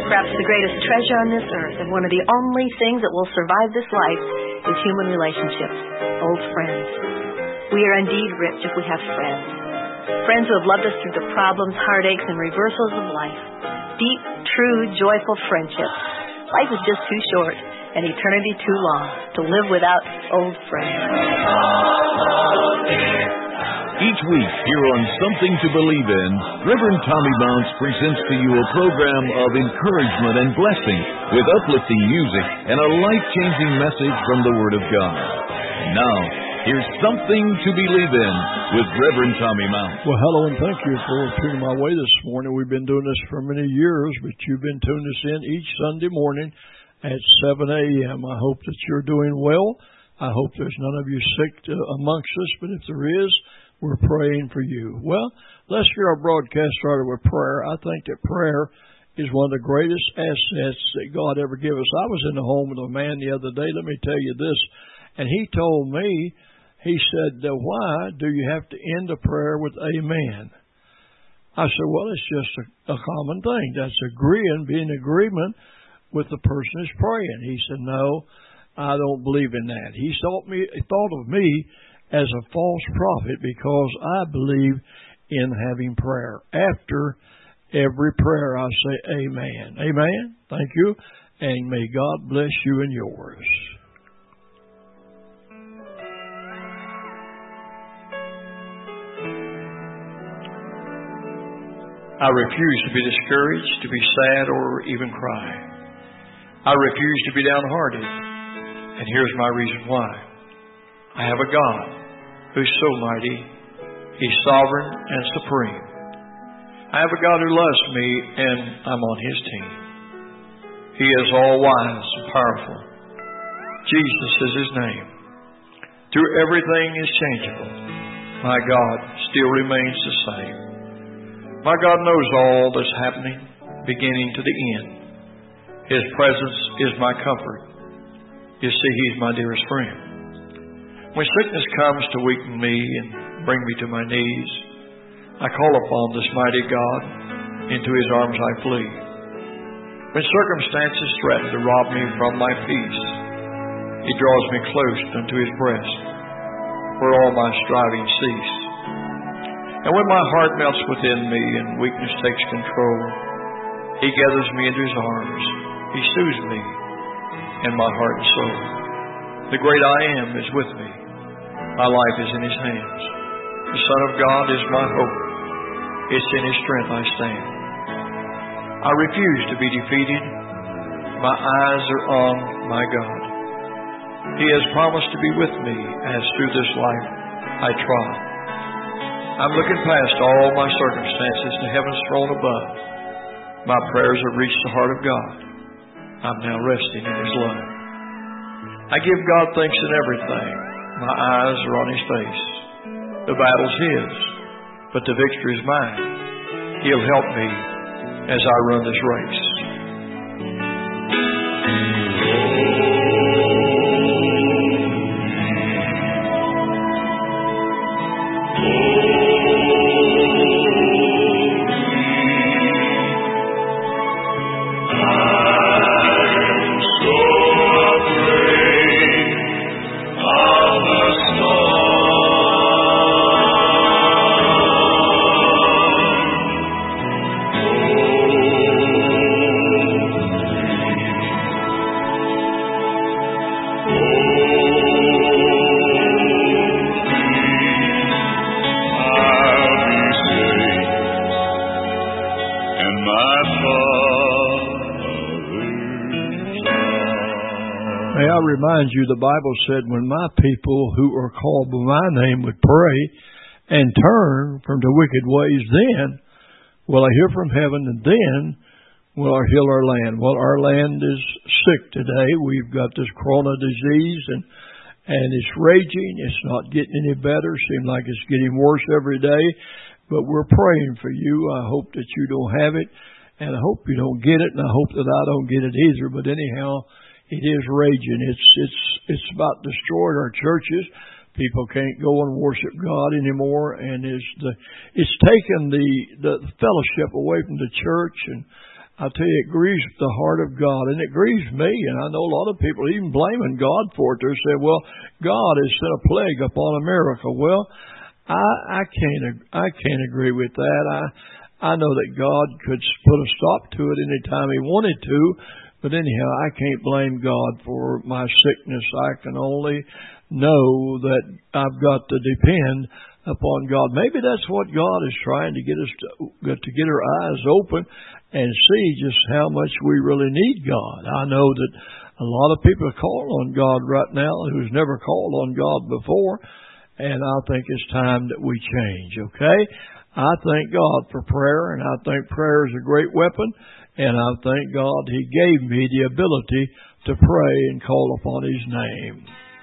Perhaps the greatest treasure on this earth and one of the only things that will survive this life is human relationships, old friends. We are indeed rich if we have friends. Friends who have loved us through the problems, heartaches, and reversals of life. Deep, true, joyful friendships. Life is just too short and eternity too long to live without old friends. Each week here on Something to Believe in, Reverend Tommy Bounce presents to you a program of encouragement and blessing with uplifting music and a life-changing message from the Word of God. And now, here's Something to Believe in with Reverend Tommy Bounce. Well, hello, and thank you for tuning my way this morning. We've been doing this for many years, but you've been tuning us in each Sunday morning at 7 a.m. I hope that you're doing well. I hope there's none of you sick amongst us, but if there is, we're praying for you. Well, let's get our broadcast started with prayer. I think that prayer is one of the greatest assets that God ever gave us. I was in the home with a man the other day, let me tell you this, and he told me, he said, why do you have to end a prayer with amen? I said, well, it's just a common thing. That's agreeing, being in agreement with the person who's praying. He said, no, I don't believe in that. He thought of me as a false prophet because I believe in having prayer. After every prayer, I say amen. Amen. Thank you. And may God bless you and yours. I refuse to be discouraged, to be sad, or even cry. I refuse to be downhearted. And here's my reason why. I have a God who's so mighty. He's sovereign and supreme. I have a God who loves me, and I'm on His team. He is all wise and powerful. Jesus is His name. Through everything is changeable. My God still remains the same. My God knows all that's happening, beginning to the end. His presence is my comfort. You see, He's my dearest friend. When sickness comes to weaken me and bring me to my knees, I call upon this mighty God. Into His arms I flee. When circumstances threaten to rob me from my peace, He draws me close unto His breast, where all my striving cease. And when my heart melts within me and weakness takes control, He gathers me into His arms. He soothes me in my heart and soul. The great I Am is with me. My life is in His hands. The Son of God is my hope. It's in His strength I stand. I refuse to be defeated. My eyes are on my God. He has promised to be with me as through this life I trod. I'm looking past all my circumstances to heaven's throne above. My prayers have reached the heart of God. I'm now resting in His love. I give God thanks in everything. My eyes are on His face. The battle's His, but the victory is mine. He'll help me as I run this race. Remind you, the Bible said, when my people who are called by my name would pray and turn from the wicked ways, then will I hear from heaven, and then will I heal our land. Well, our land is sick today. We've got this corona disease, and it's raging. It's not getting any better. Seems like it's getting worse every day. But we're praying for you. I hope that you don't have it, and I hope you don't get it, and I hope that I don't get it either. But anyhow, it is raging. It's about destroyed our churches. People can't go and worship God anymore, and it's taken the fellowship away from the church, and I tell you, it grieves the heart of God, and it grieves me. And I know a lot of people even blaming God for it. They say, well, God has sent a plague upon America. Well, I can't agree with that. I know that God could put a stop to it any time He wanted to, but anyhow, I can't blame God for my sickness. I can only know that I've got to depend upon God. Maybe that's what God is trying to get us to get our eyes open and see just how much we really need God. I know that a lot of people are calling on God right now who's never called on God before, and I think it's time that we change, okay? I thank God for prayer, and I think prayer is a great weapon, and I thank God He gave me the ability to pray and call upon His name.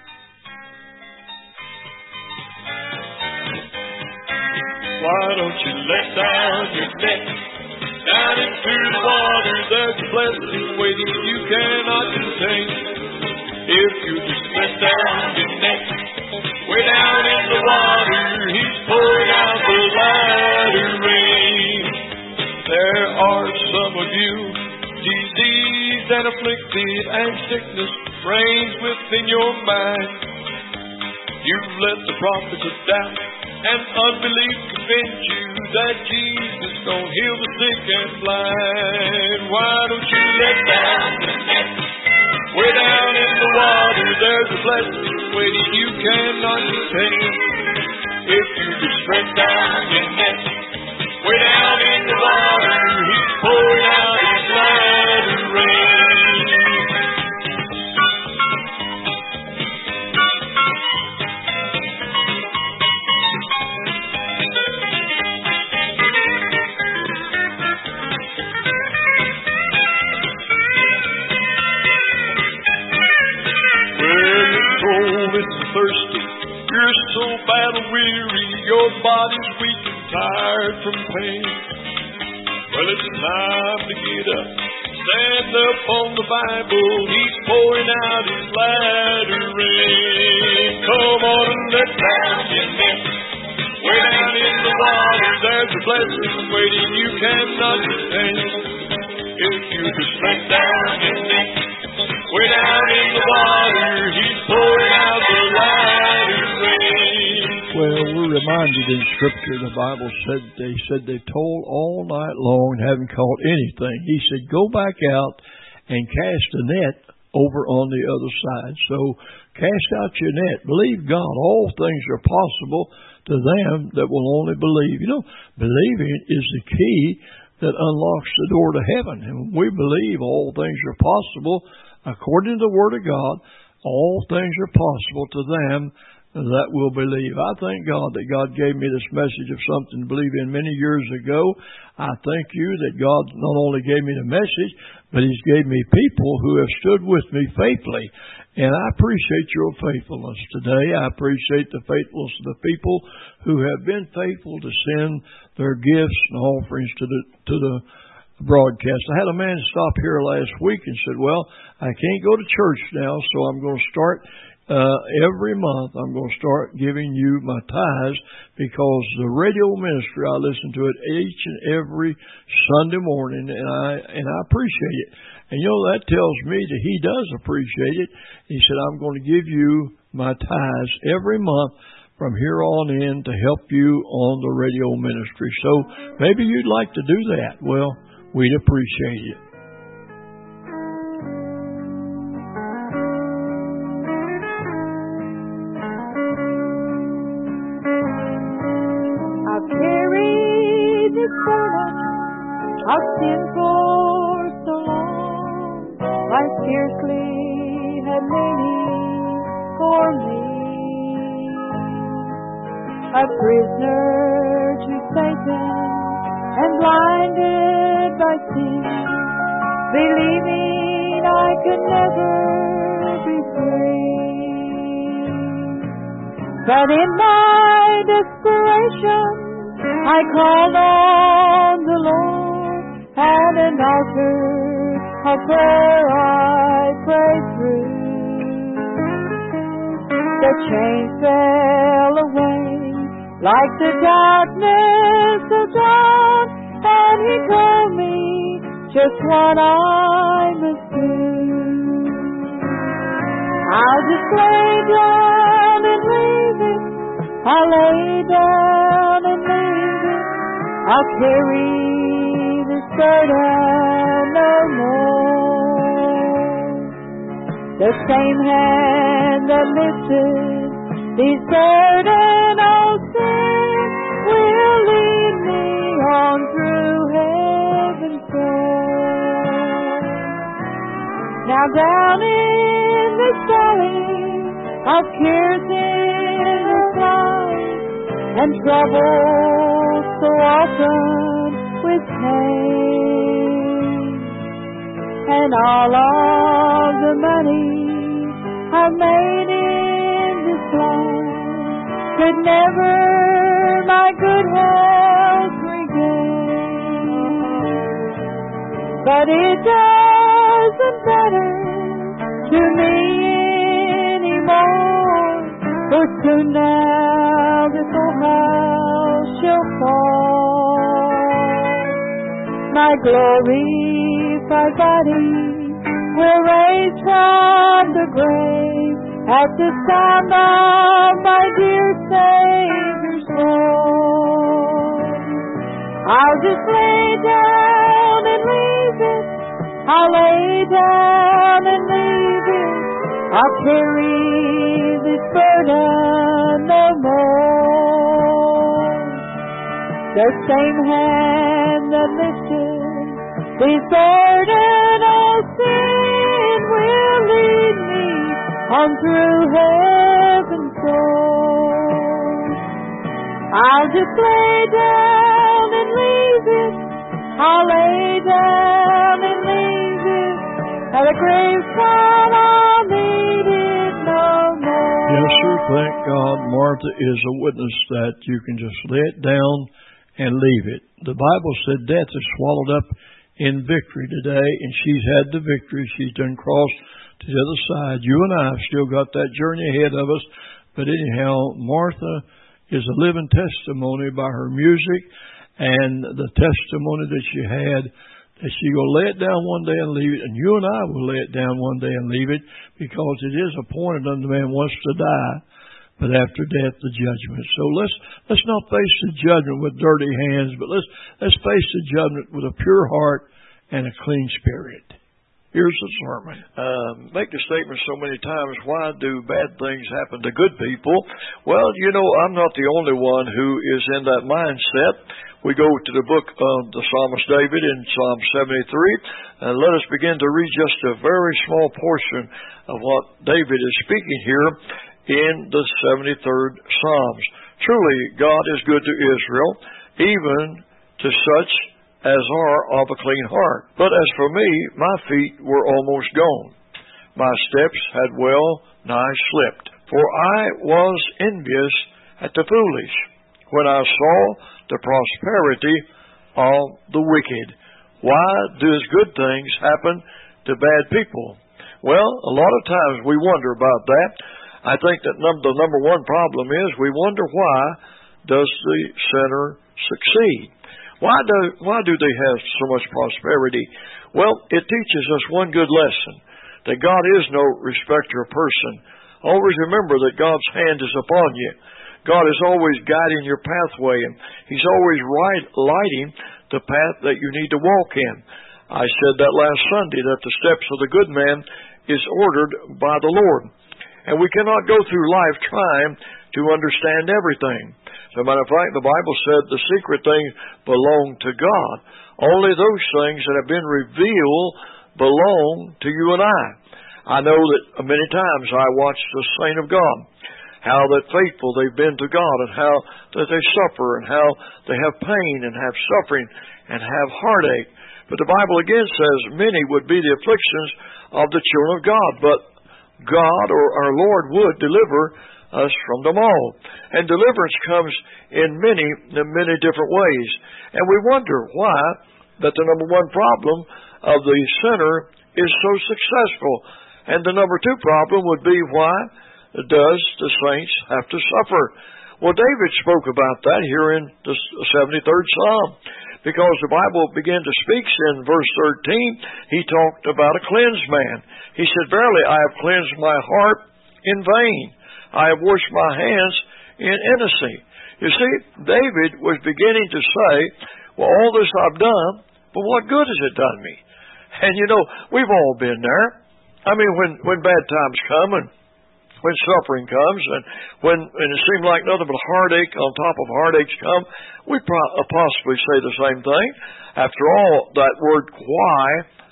Why don't you let down your net, down into the water? There's a blessing waiting you cannot contain. If you just let down your net, way down in the water, He's pouring out the latter rain. There are some of you, diseased and afflicted, and sickness reigns within your mind. You've let the prophets of doubt and unbelief convince you that Jesus don't heal the sick and blind. Why don't you let down the net, way down in the water? There's a blessing waiting you cannot contain. If you just stretch down your net, way down in the water, He's pouring out His latter rain. Thirsty, you're so battle weary, your body's weak and tired from pain. Well, it's time to get up, stand up on the Bible. He's pouring out His latter rain. Come on and let down your net, way down in the water. There's a blessing waiting you cannot contain. If you just let down your net, way down in the water, He's pouring out the latter rain. Well, we're reminded in Scripture, the Bible said they toiled all night long and haven't caught anything. He said, go back out and cast a net over on the other side. So cast out your net. Believe God. All things are possible to them that will only believe. You know, believing is the key that unlocks the door to heaven. And when we believe all things are possible, according to the Word of God, all things are possible to them that will believe. I thank God that God gave me this message of something to believe in many years ago. I thank you that God not only gave me the message, but He's gave me people who have stood with me faithfully. And I appreciate your faithfulness today. I appreciate the faithfulness of the people who have been faithful to send their gifts and offerings to the broadcast. I had a man stop here last week and said, well, I can't go to church now, so I'm going to start every month. I'm going to start giving you my tithes because the radio ministry, I listen to it each and every Sunday morning, and I appreciate it. And you know, that tells me that he does appreciate it. He said, I'm going to give you my tithes every month from here on in to help you on the radio ministry. So maybe you'd like to do that. Well, we'd appreciate it. I've carried the burden of sin for so long, I scarcely had meaning for me. A prisoner to Satan and blinded by sin, believing I could never be free. But in my desperation, I called on the Lord, at an altar of prayer I prayed through. The chains fell away like the darkness of dawn, and He told me just what I must do. I'll just lay down and leave it. I'll lay down and leave it. I'll carry this burden no more. The same hand that lifted these burden of sin will lead me on through heaven's door. Now down in this valley of tears in this life, and trouble so often with pain, and all of the money I've made in this life could never my good health regain. But it doesn't matter to me anymore, for soon now this old house shall fall. My glorified body will rise from the grave at the sound of my dear Savior's voice. I'll just lay down and leave it. I'll lay down and leave it. I'll carry this burden no more. The same hand that lifted this burden of sin will lead me on through heaven's door. I'll just lay down and leave it. I'll lay down and leave it. At a graveside I'll need it no more. Yes, sir. Thank God Martha is a witness that you can just lay it down and leave it. The Bible said death is swallowed up in victory today, and she's had the victory. She's done crossed to the other side. You and I have still got that journey ahead of us. But anyhow, Martha is a living testimony by her music and the testimony that she had, that she will lay it down one day and leave it, and you and I will lay it down one day and leave it, because it is appointed unto man once to die, but after death the judgment. So let's not face the judgment with dirty hands, but let's face the judgment with a pure heart and a clean spirit. Here's the sermon. Make the statement so many times, why do bad things happen to good people? Well, you know, I'm not the only one who is in that mindset. We go to the book of the psalmist David in Psalm 73, and let us begin to read just a very small portion of what David is speaking here in the 73rd Psalms. Truly, God is good to Israel, even to such as are of a clean heart. But as for me, my feet were almost gone. My steps had well nigh slipped. For I was envious at the foolish, when I saw the prosperity of the wicked. Why does good things happen to bad people? Well, a lot of times we wonder about that. I think that the number one problem is we wonder, why does the sinner succeed? Why do they have so much prosperity? Well, it teaches us one good lesson, that God is no respecter of person. Always remember that God's hand is upon you. God is always guiding your pathway, and He's always lighting the path that you need to walk in. I said that last Sunday, that the steps of the good man is ordered by the Lord. And we cannot go through life trying to understand everything. As a matter of fact, the Bible said the secret things belong to God. Only those things that have been revealed belong to you and I. I know that many times I watched the saint of God, how that faithful they've been to God, and how that they suffer, and how they have pain and have suffering and have heartache. But the Bible again says many would be the afflictions of the children of God, but God or our Lord would deliver us from them all. And deliverance comes in many different ways. And we wonder why that the number one problem of the sinner is so successful. And the number two problem would be, why does the saints have to suffer? Well, David spoke about that here in the 73rd Psalm. because the Bible began to speak in verse 13. He talked about a cleansed man. He said, verily, I have cleansed my heart in vain. I have washed my hands in innocency. You see, David was beginning to say, well, all this I've done, but what good has it done me? And you know, we've all been there. I mean, when bad times come and when suffering comes and when it seems like nothing but heartache on top of heartaches come, we possibly say the same thing. After all, that word why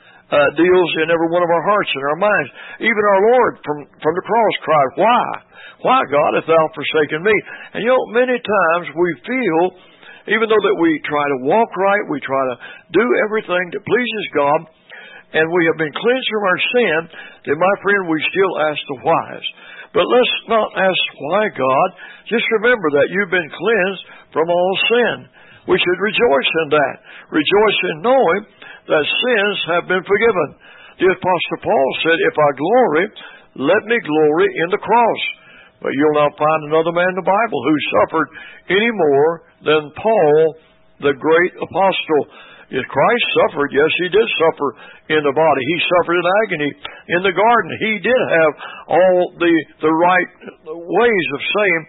deals in every one of our hearts and our minds. Even our Lord from the cross cried, why? Why, God, hast thou forsaken me? And you know, many times we feel, even though that we try to walk right, we try to do everything that pleases God, and we have been cleansed from our sin, then, my friend, we still ask the whys. But let's not ask why, God. Just remember that you've been cleansed from all sin. We should rejoice in that. Rejoice in knowing that sins have been forgiven. The Apostle Paul said, if I glory, let me glory in the cross. But you'll not find another man in the Bible who suffered any more than Paul, the great apostle. If Christ suffered, yes, he did suffer in the body. He suffered in agony in the garden. He did have all the right ways of saying,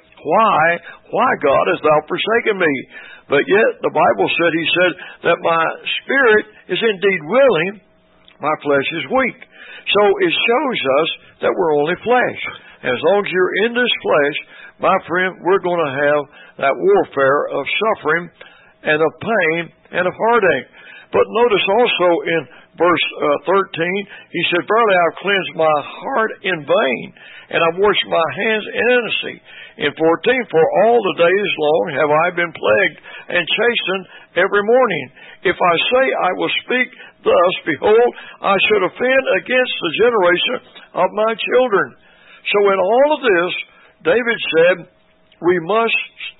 why, God, hast thou forsaken me? But yet, the Bible said, he said, that my spirit is indeed willing, my flesh is weak. So it shows us that we're only flesh. As long as you're in this flesh, my friend, we're going to have that warfare of suffering and of pain and of heartache. But notice also in verse 13, he said, verily I have cleansed my heart in vain, and I've washed my hands in innocency. In 14, for all the days long have I been plagued and chastened every morning. If I say I will speak thus, behold, I should offend against the generation of my children. So in all of this, David said, we must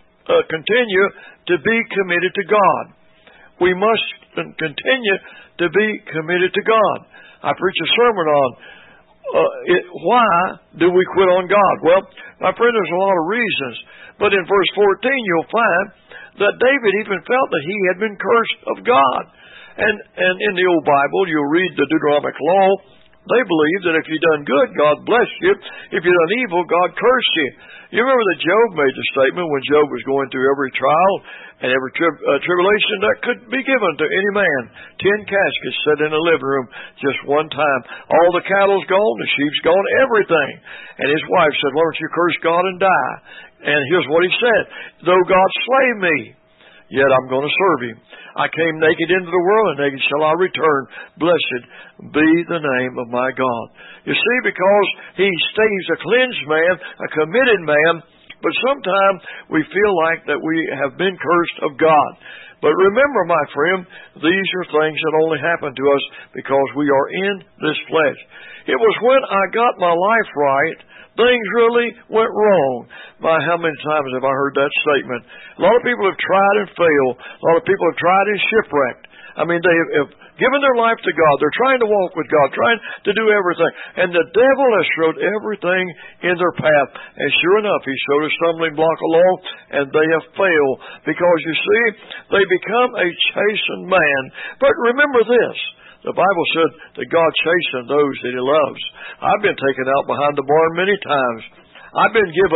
continue to be committed to God. We must continue to be committed to God. I preach a sermon on why do we quit on God? Well, my friend, there's a lot of reasons. But in verse 14, you'll find that David even felt that he had been cursed of God. And in the old Bible, you'll read the Deuteronomic law. They believe that if you've done good, God bless you. If you've done evil, God cursed you. You remember that Job made the statement when Job was going through every trial and every tribulation that could be given to any man. 10 caskets set in the living room just one time. All the cattle's gone, the sheep's gone, everything. And his wife said, why don't you curse God and die? And here's what he said, though God slay me, yet I'm going to serve him. I came naked into the world, and naked shall I return. Blessed be the name of my God. You see, because he's a cleansed man, a committed man, but sometimes we feel like that we have been cursed of God. But remember, my friend, these are things that only happen to us because we are in this flesh. It was when I got my life right, things really went wrong. How many times have I heard that statement? A lot of people have tried and failed. A lot of people have tried and shipwrecked. I mean, they have given their life to God. They're trying to walk with God, trying to do everything. And the devil has thrown everything in their path. And sure enough, he showed a stumbling block along, and they have failed. Because, you see, they become a chastened man. But remember this. The Bible said that God chastens those that he loves. I've been taken out behind the barn many times. I've been given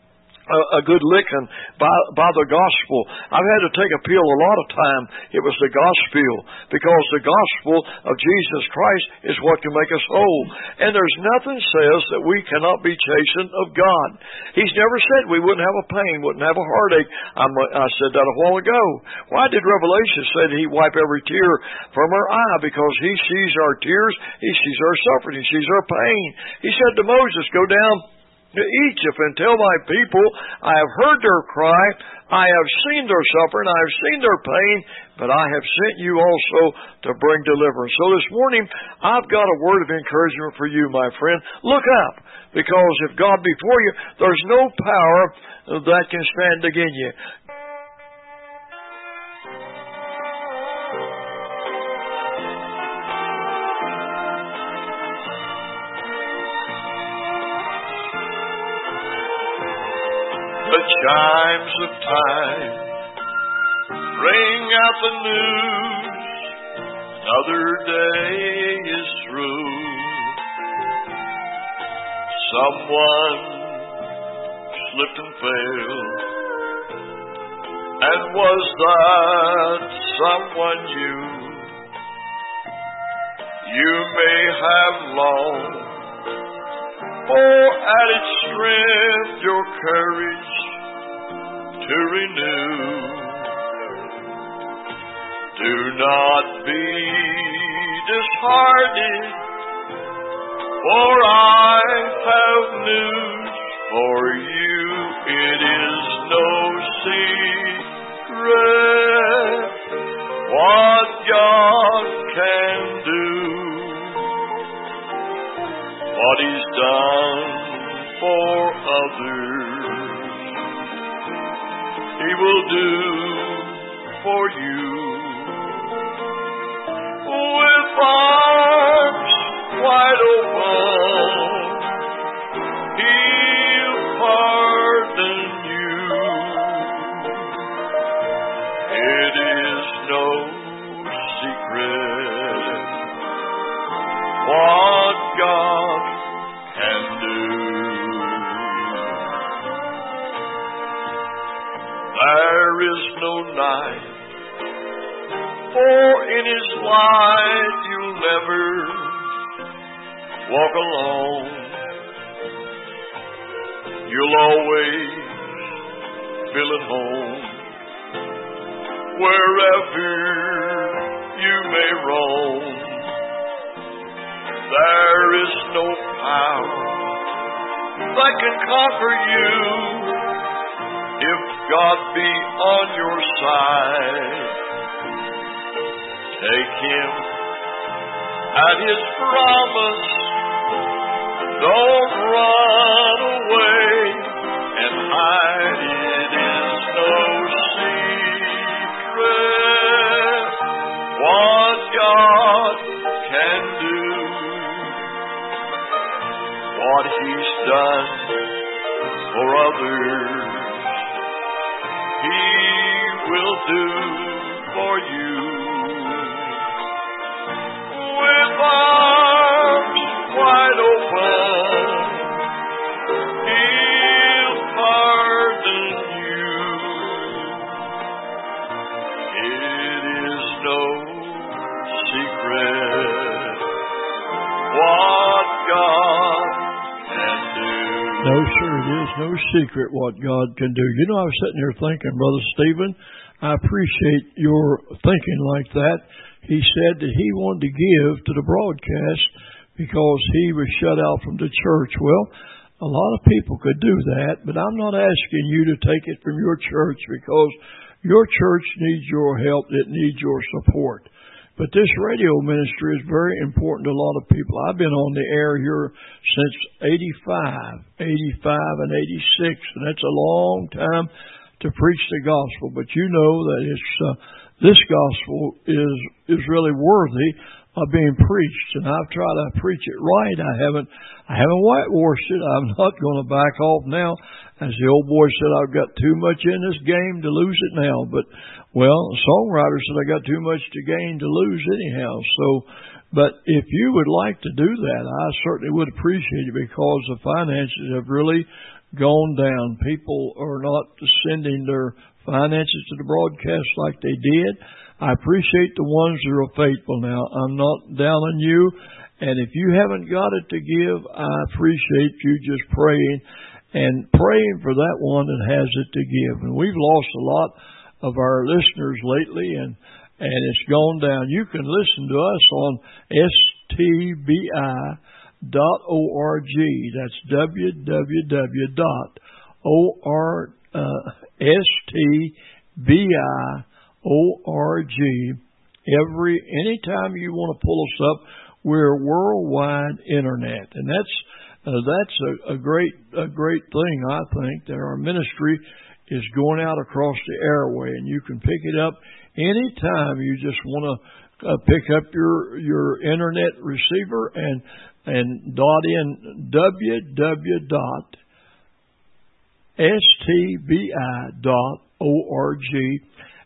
a good licking by the gospel. I've had to take a pill a lot of time. It was the gospel, because the gospel of Jesus Christ is what can make us whole. And there's nothing says that we cannot be chastened of God. He's never said we wouldn't have a pain, wouldn't have a heartache. I said that a while ago. Why did Revelation say that he wipe every tear from our eye? Because he sees our tears, he sees our suffering, he sees our pain. He said to Moses, go down to Egypt and tell my people, I have heard their cry, I have seen their suffering, I have seen their pain, but I have sent you also to bring deliverance. So this morning, I've got a word of encouragement for you, my friend. Look up, because if God be for you, there's no power that can stand against you. The chimes of time Ring out the news, another day is through. Someone slipped and fell, and was that someone you? You may have long for added strength, your courage to renew. Do not be disheartened, for I have news for you. It is no secret what God can do. What He's done for others, He will do for you. With arms wide open, He'll pardon you. It is no secret what God can do. There is no night, for in His light you'll never walk alone. You'll always feel at home wherever you may roam. There is no power that can conquer you if God be on your side. Take Him at His promise. Don't run away and hide. It is no secret what God can do. What He's done for others, He will do for you. With arms wide open, He'll pardon you. It is no secret what God can do. No, sir, it is no secret what God can do. You know, I was sitting here thinking, Brother Stephen, I appreciate your thinking like that. He said that he wanted to give to the broadcast because he was shut out from the church. Well, a lot of people could do that, but I'm not asking you to take it from your church because your church needs your help. It needs your support. But this radio ministry is very important to a lot of people. I've been on the air here since 85 and 86, and that's a long time to preach the gospel. But you know that this gospel is really worthy of being preached, and I've tried to preach it right. I haven't whitewashed it. I'm not going to back off now. As the old boy said, I've got too much in this game to lose it now. But, well, the songwriter said I got too much to gain to lose anyhow. So, but if you would like to do that, I certainly would appreciate it because the finances have really gone down. People are not sending their finances to the broadcast like they did. I appreciate the ones that are faithful now. I'm not down on you. And if you haven't got it to give, I appreciate you just praying and praying for that one that has it to give. And we've lost a lot of our listeners lately, and it's gone down. You can listen to us on stbi.org. That's www.stbi.org. Anytime you want to pull us up, we're worldwide internet, and that's a great thing. I think that our ministry is going out across the airway, and you can pick it up anytime you just want to pick up your internet receiver and dot in www.stbi.org,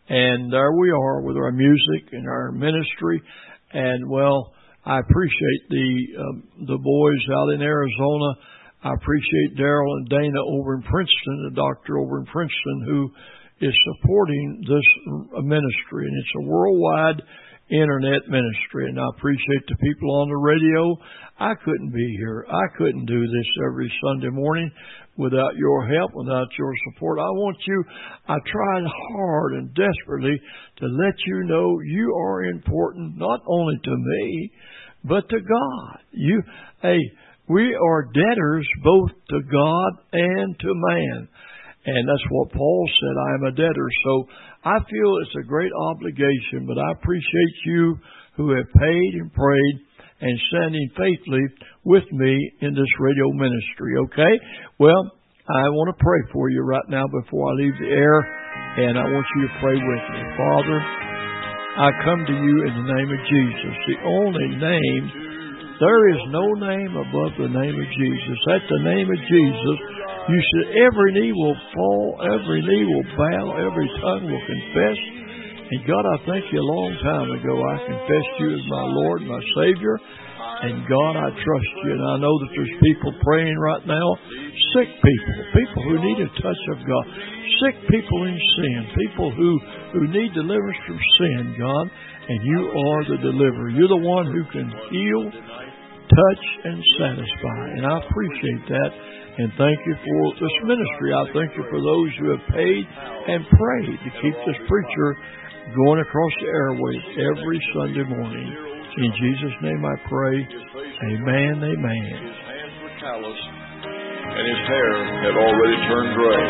And there we are with our music and our ministry. And, well, I appreciate the boys out in Arizona. I appreciate Daryl and Dana over in Princeton, the doctor over in Princeton, who is supporting this ministry. And it's a worldwide internet ministry. And I appreciate the people on the radio. I couldn't be here. I couldn't do this every Sunday morning without your help, without your support. I tried hard and desperately to let you know you are important, not only to me, but to God. We are debtors both to God and to man. And that's what Paul said, I am a debtor. So I feel it's a great obligation, but I appreciate you who have paid and prayed and standing faithfully with me in this radio ministry, okay? Well, I want to pray for you right now before I leave the air, and I want you to pray with me. Father, I come to you in the name of Jesus, the only name. There is no name above the name of Jesus. At the name of Jesus, you said every knee will fall, every knee will bow, every tongue will confess. And God, I thank you a long time ago I confessed you as my Lord, my Savior. And God, I trust you. And I know that there's people praying right now, sick people who need a touch of God, sick people in sin, people who need deliverance from sin, God. And you are the deliverer. You're the one who can heal, touch, and satisfy. And I appreciate that. And thank you for this ministry. I thank you for those who have paid and prayed to keep this preacher going across the airwaves every Sunday morning. In Jesus' name I pray. Amen, amen. His hands were calloused, and his hair had already turned gray.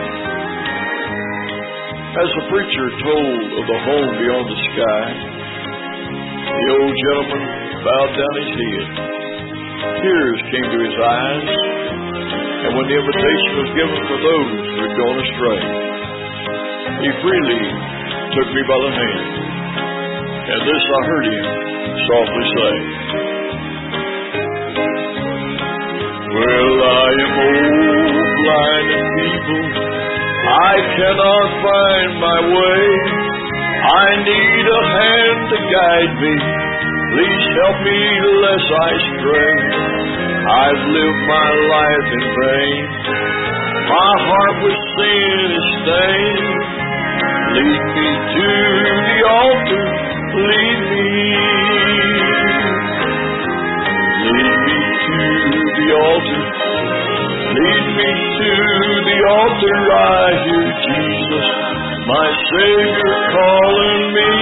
As the preacher told of the home beyond the sky, the old gentleman bowed down his head. Tears came to his eyes, and when the invitation was given for those who had gone astray, he freely took me by the hand, and this I heard him softly say, well, I am old, blind, and feeble. I cannot find my way. I need a hand to guide me. Please help me lest I stray. I've lived my life in vain. My heart with sin is stained. Lead me to the altar. Lead me. Lead me to the altar. Lead me to the altar. I hear Jesus, my Savior, calling me.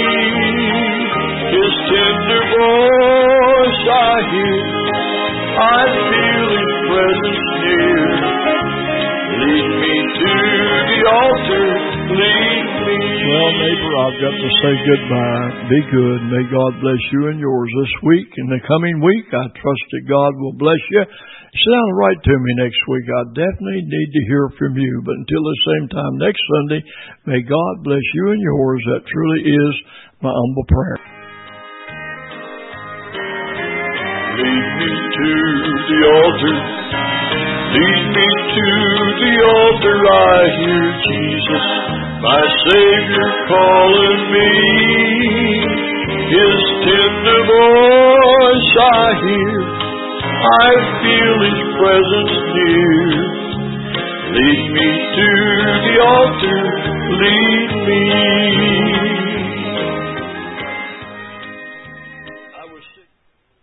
His tender voice I hear. I feel His presence near. Lead me to the altar. Lead me. Well, neighbor, I've got to say goodbye. Be good. May God bless you and yours this week. In the coming week, I trust that God will bless you. Sit down and write to me next week. I definitely need to hear from you. But until the same time next Sunday, may God bless you and yours. That truly is my humble prayer. Lead me to the altar. Lead me to the altar. I hear Jesus, my Savior, calling me. His tender voice I hear. I feel His presence near. Lead me to the altar. Lead me.